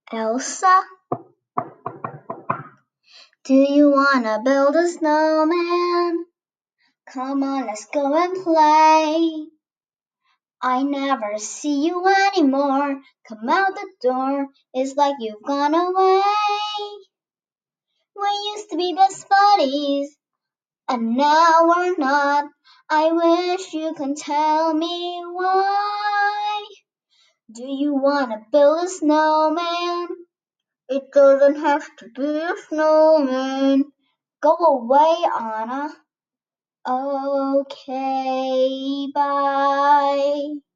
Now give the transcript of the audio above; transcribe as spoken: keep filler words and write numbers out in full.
Elsa, do you wanna build a snowman? Come on, let's go and play. I never see you anymore. Come out the door, it's like you've gone away. We used to be best buddies, and now we're not. I wish you can tell me why. Do you wanna build a snowman? It doesn't have to be a snowman. Go away, Anna. Okay, bye.